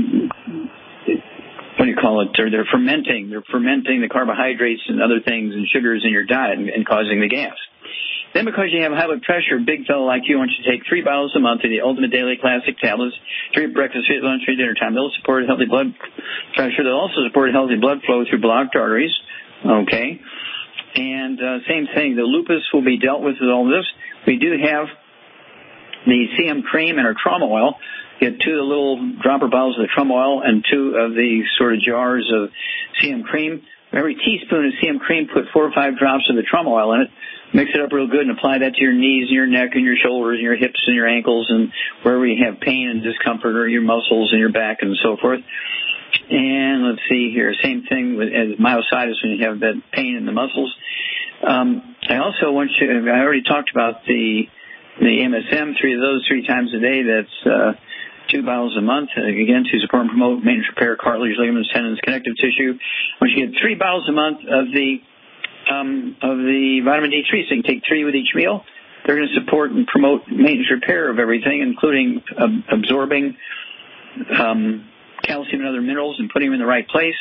what do you call it? They're, they're fermenting. They're fermenting the carbohydrates and other things and sugars in your diet and, and causing the gas. Then because you have high blood pressure, a big fellow like you, I want you to take three bottles a month of the Ultimate Daily Classic tablets, three at breakfast, three at lunch, three at dinner time. They'll support healthy blood pressure. They'll also support healthy blood flow through blocked arteries. Okay. And uh, same thing, the lupus will be dealt with with all this. We do have the C M cream and our trauma oil. Get two of the little dropper bottles of the trauma oil and two of the sort of jars of C M cream. Every teaspoon of C M cream, put four or five drops of the trauma oil in it. Mix it up real good and apply that to your knees and your neck and your shoulders and your hips and your ankles and wherever you have pain and discomfort, or your muscles and your back and so forth. And let's see here, same thing with as myositis when you have that pain in the muscles. Um, I also want you, I already talked about the the M S M, three of those three times a day. That's uh, two bottles a month, uh, again, to support and promote maintenance repair, cartilage, ligaments, tendons, connective tissue. I want you to get three bottles a month of the um, of the vitamin D three, so you can take three with each meal. They're going to support and promote maintenance repair of everything, including uh, absorbing um, calcium and other minerals and putting them in the right place.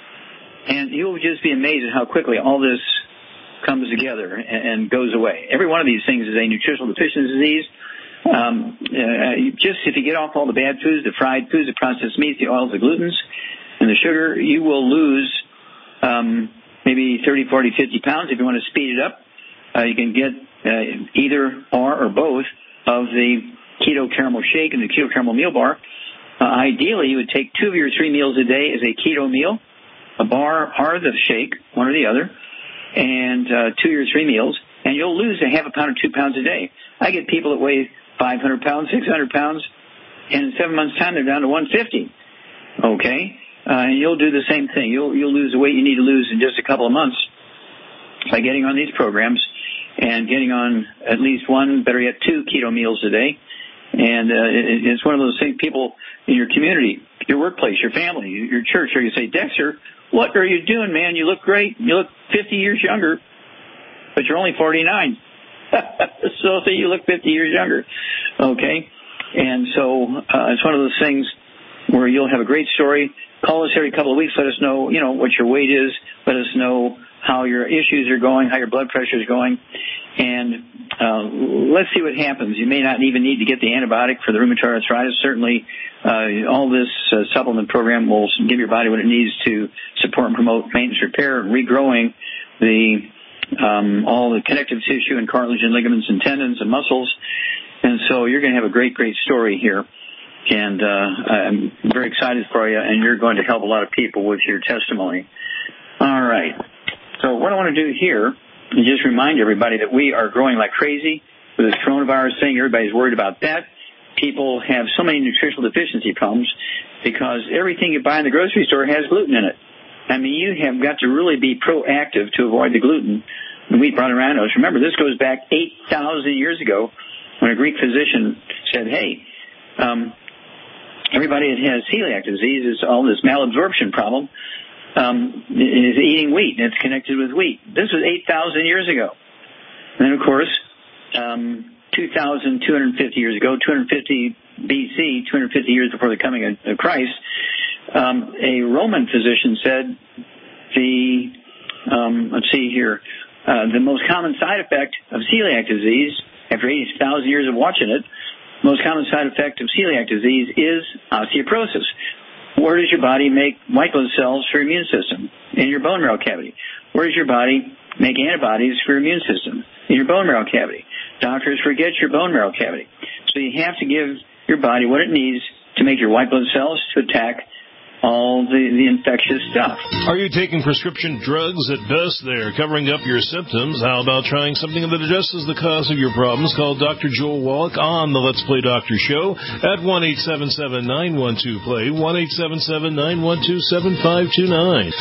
And you'll just be amazed at how quickly all this comes together and, and goes away. Every one of these things is a nutritional deficiency disease. Um, uh, just if you get off all the bad foods, the fried foods, the processed meats, the oils, the glutens, and the sugar, you will lose um, maybe thirty, forty, fifty pounds. If you want to speed it up, uh, you can get uh, either or or both of the Keto Caramel Shake and the Keto Caramel Meal Bar. Uh, ideally, you would take two of your three meals a day as a keto meal, a bar or the shake, one or the other, and uh, two of your three meals, and you'll lose a half a pound or two pounds a day. I get people that weigh five hundred pounds, six hundred pounds, and in seven months' time, they're down to one fifty. Okay? Uh, and you'll do the same thing. You'll you'll lose the weight you need to lose in just a couple of months by getting on these programs and getting on at least one, better yet, two keto meals a day. And uh, it, it's one of those things, people in your community, your workplace, your family, your church, are going to say, Dexter, what are you doing, man? You look great. You look fifty years younger, but you're only forty-nine. So you look fifty years younger. Okay? And so uh, it's one of those things where you'll have a great story. Call us every couple of weeks. Let us know, you know, what your weight is. Let us know how your issues are going, how your blood pressure is going. And uh, let's see what happens. You may not even need to get the antibiotic for the rheumatoid arthritis. Certainly, uh, all this uh, supplement program will give your body what it needs to support and promote maintenance repair, regrowing the um, all the connective tissue and cartilage and ligaments and tendons and muscles. And so you're going to have a great, great story here. And uh, I'm very excited for you, and you're going to help a lot of people with your testimony. All right. So what I want to do here is just remind everybody that we are growing like crazy with this coronavirus thing. Everybody's worried about that. People have so many nutritional deficiency problems because everything you buy in the grocery store has gluten in it. I mean, you have got to really be proactive to avoid the gluten and wheat, bran, and rhinos. Remember, this goes back eight thousand years ago when a Greek physician said, hey, um, everybody that has celiac disease is all this malabsorption problem. Um, is eating wheat, and it's connected with wheat. This was eight thousand years ago. And then, of course, um, two thousand two hundred fifty years ago, two hundred fifty B C, two hundred fifty years before the coming of, of Christ, um, a Roman physician said the, um, let's see here, uh, the most common side effect of celiac disease, after eighty thousand years of watching it, the most common side effect of celiac disease is osteoporosis. Where does your body make white blood cells for your immune system? In your bone marrow cavity. Where does your body make antibodies for your immune system? In your bone marrow cavity. doctors forget your bone marrow cavity. So you have to give your body what it needs to make your white blood cells to attack all the, the infectious stuff.
Are you taking prescription drugs at best there, covering up your symptoms? How about trying something that addresses the cause of your problems? Call Doctor Joel Wallach on the Let's Play Doctor Show at one eight seven seven, nine one two, play, one eight seven seven, nine one two, seven five two nine.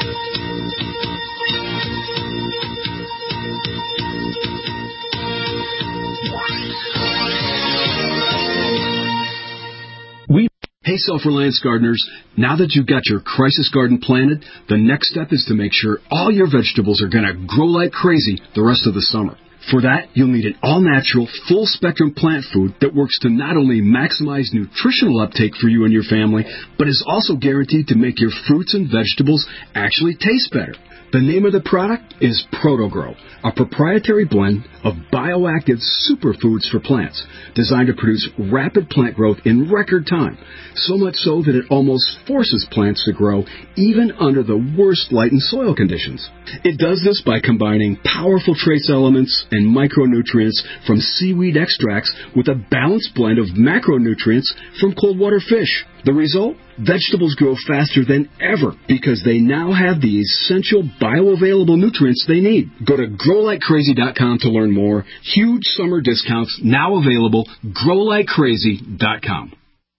Hey, Self-Reliance gardeners, now that you've got your crisis garden planted, the next step is to make sure all your vegetables are going to grow like crazy the rest of the summer. For that, you'll need an all-natural, full-spectrum plant food that works to not only maximize nutritional uptake for you and your family, but is also guaranteed to make your fruits and vegetables actually taste better. The name of the product is ProtoGrow, a proprietary blend of bioactive superfoods for plants, designed to produce rapid plant growth in record time, so much so that it almost forces plants to grow even under the worst light and soil conditions. It does this by combining powerful trace elements and micronutrients from seaweed extracts with a balanced blend of macronutrients from cold water fish. The result? Vegetables grow faster than ever because they now have the essential bioavailable nutrients they need. Go to grow like crazy dot com to learn more. Huge summer discounts now available. grow like crazy dot com.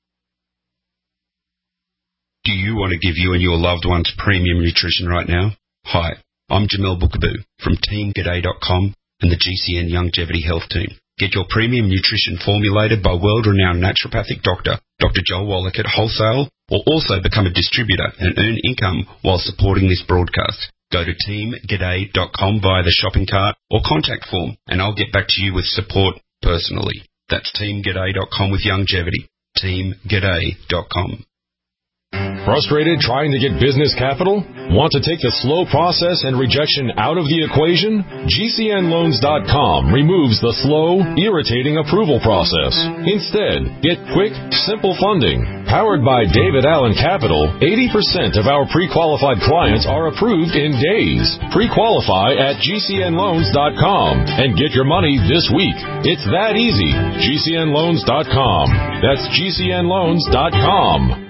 Do you want to give you and your loved ones premium nutrition right now? Hi, I'm Jamel Bookaboo from team g'day dot com and the G C N Longevity Health Team. Get your premium nutrition formulated by world-renowned naturopathic doctor, Doctor Joel Wallach at wholesale, or also become a distributor and earn income while supporting this broadcast. Go to team g'day dot com via the shopping cart or contact form, and I'll get back to you with support personally. That's team g'day dot com with longevity. team g'day dot com.
Frustrated trying to get business capital? Want to take the slow process and rejection out of the equation? G C N loans dot com removes the slow, irritating approval process. Instead, get quick, simple funding. Powered by David Allen Capital, eighty percent of our pre-qualified clients are approved in days. Pre-qualify at G C N loans dot com and get your money this week. It's that easy. G C N loans dot com. That's G C N loans dot com.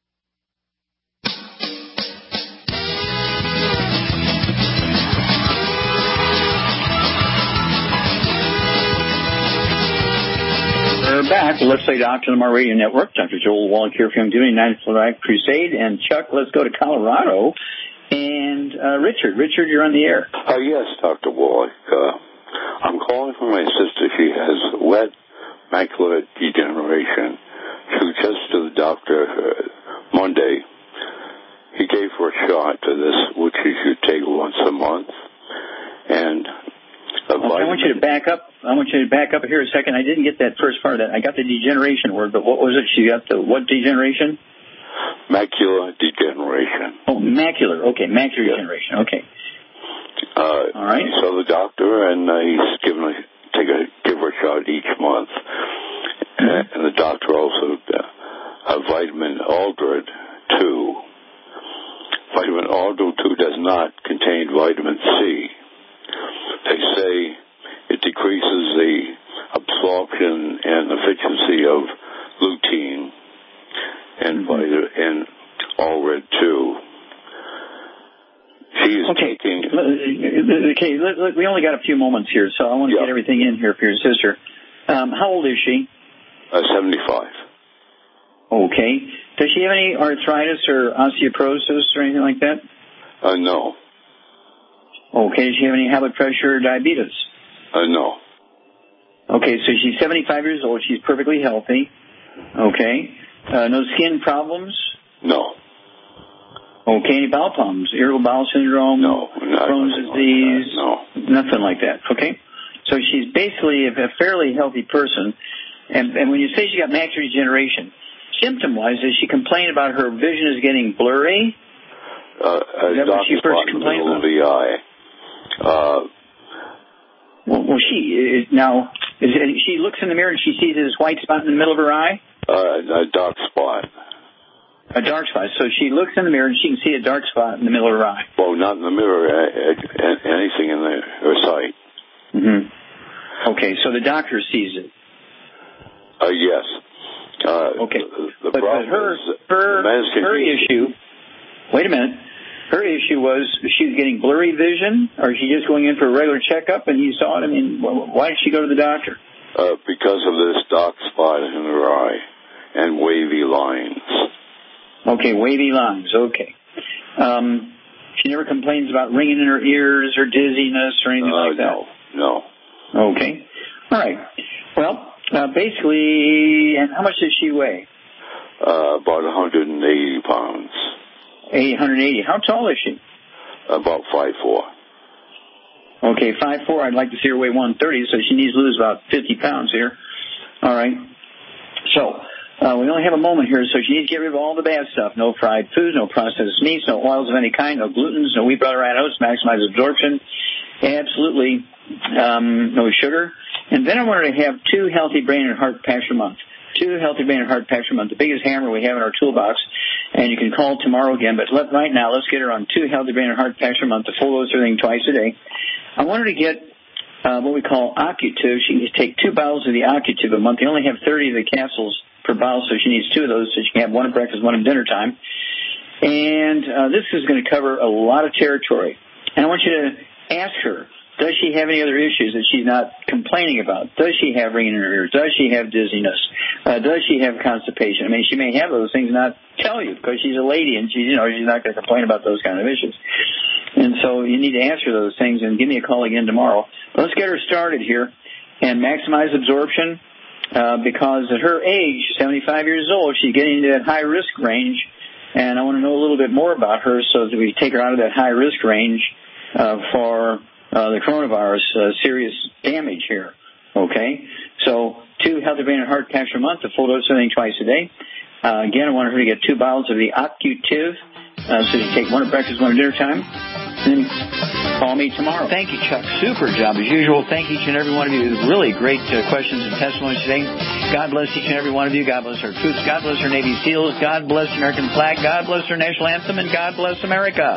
We're back. Let's Play Doctor on our radio network. Doctor Joel Wallach here from doing United Flag Crusade. And Chuck, let's go to Colorado. And uh, Richard. Richard, you're on the air.
Uh, yes, Doctor Wallach. Uh, I'm calling for my sister. She has wet macular degeneration. She was just to the doctor uh, Monday. He gave her a shot to this, which she should take once a month. And
Okay, I want you to back up. I want you to back up here a second. I didn't get that first part of that. I got the degeneration word, but what was it? She got the what degeneration?
Macular degeneration.
Oh, macular. Okay, macular yeah. degeneration. Okay.
Uh,
All right.
So the doctor, and uh, he's given a take a give her a shot each month, mm-hmm. and, and the doctor also uh, a vitamin Aldred two. Vitamin Aldred two does not contain vitamin C. They say it decreases the absorption and efficiency of lutein and vitamin and Aldred two. She is
okay.
taking.
Okay, look, look, we only got a few moments here, so I want to yeah. get everything in here for your sister. Um, how old is she?
Uh, seventy-five.
Okay. Does she have any arthritis or osteoporosis or anything like that?
Uh, no.
Okay. Does she have any high blood pressure or diabetes?
Uh, no.
Okay, so she's seventy-five years old. She's perfectly healthy. Okay. Uh, no skin problems?
No.
Okay, any bowel problems? Irritable bowel syndrome?
No.
Crohn's disease?
Like
no. Nothing like that. Okay. So she's basically a fairly healthy person. And, and when you say she got macular degeneration, symptom-wise, does she complain about her vision is getting blurry?
Uh,
is that what she first complained about?
The eye. Uh,
well, well, she is now. Is it, she looks in the mirror and she sees this white spot in the middle of her eye.
Uh, a dark spot.
A dark spot. So she looks in the mirror and she can see a dark spot in the middle of her eye.
Well, not in the mirror. Uh, anything in the, her sight.
Mm-hmm. Okay. Okay, so the doctor sees it.
Uh, yes. Uh,
okay.
The, the
but,
problem
but her,
is
her, her issue, wait a minute, her issue was she was getting blurry vision, or is she just going in for a regular checkup and you saw it? I mean, why did she go to the doctor?
Uh, because of this dark spot in her eye and wavy lines.
Okay, wavy lines, okay. Um, she never complains about ringing in her ears or dizziness or anything
uh,
like that?
No,
no. Okay. All right. Well, uh, basically, and how much does she weigh?
Uh, about one hundred eighty pounds.
one hundred eighty. How tall is she?
About five foot four.
Okay, five foot four. I'd like to see her weigh one thirty, so she needs to lose about fifty pounds here. All right. So, uh, we only have a moment here, so she needs to get rid of all the bad stuff. No fried foods, no processed meats, no oils of any kind, no glutens, no wheat, butter, and oats, maximize absorption. Absolutely um, no sugar. And then I want her to have two healthy brain and heart packs a month. Two healthy brain and heart packs a month, the biggest hammer we have in our toolbox. And you can call tomorrow again, but let, right now, let's get her on two healthy brain and heart packs a month, the full dose everything twice a day. I want her to get uh, what we call Occutive. She can take two bottles of the Occutive a month. They only have thirty of the capsules per bottle, so she needs two of those, so she can have one at breakfast, one at dinner time. And uh, this is going to cover a lot of territory. And I want you to ask her, does she have any other issues that she's not complaining about? Does she have ringing in her ears? Does she have dizziness? Uh, does she have constipation? I mean, she may have those things and not tell you because she's a lady and she's, you know, she's not going to complain about those kind of issues. And so you need to answer those things and give me a call again tomorrow. Let's get her started here and maximize absorption uh, because at her age, seventy-five years old, she's getting into that high-risk range. And I want to know a little bit more about her so that we take her out of that high-risk range uh, for uh, the coronavirus uh, serious damage here. Okay? So two healthy brain and heart packs a month, a full dose of everything twice a day. Uh, again, I want her to get two bottles of the Occutive. Uh, so you take one at breakfast, one at dinner time. And call me tomorrow. Thank you, Chuck. Super job as usual. Thank each and every one of you. Really great uh, questions and testimonies today. God bless each and every one of you. God bless our troops. God bless our Navy SEALs. God bless the American flag. God bless our national anthem. And God bless America.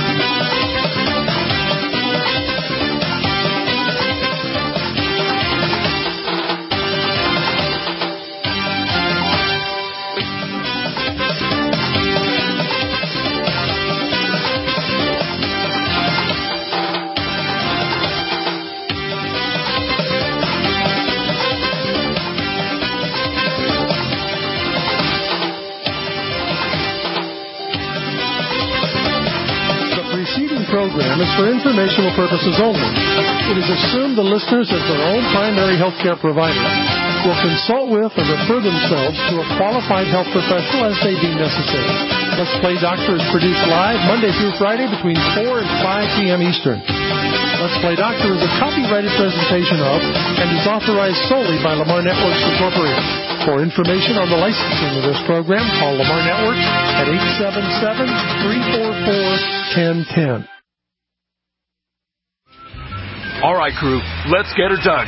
Program is for informational purposes only. It is assumed the listeners, as their own primary health care provider, will consult with or refer themselves to a qualified health professional as they deem necessary. Let's Play Doctor is produced live Monday through Friday between four and five p.m. Eastern. Let's Play Doctor is a copyrighted presentation of and is authorized solely by Lamar Networks Incorporated. For information on the licensing of this program, call Lamar Networks at eight seven seven, three four four, one zero one zero.
All right, crew, let's get her dug.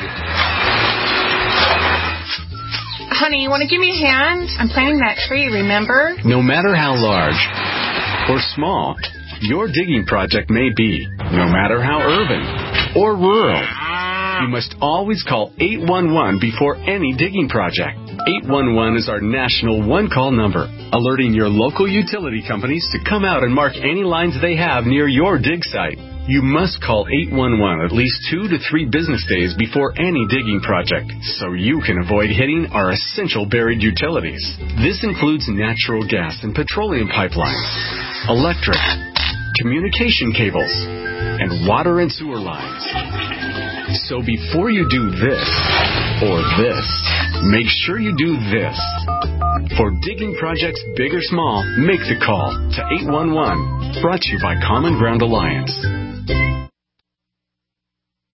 Honey, you want to give me a hand? I'm planting that tree, remember?
No matter how large or small your digging project may be, no matter how urban or rural, you must always call eight one one before any digging project. eight one one is our national one-call number, alerting your local utility companies to come out and mark any lines they have near your dig site. You must call eight one one at least two to three business days before any digging project so you can avoid hitting our essential buried utilities. This includes natural gas and petroleum pipelines, electric, communication cables, and water and sewer lines. So before you do this or this, make sure you do this. For digging projects big or small, make the call to eight one one. Brought to you by Common Ground Alliance.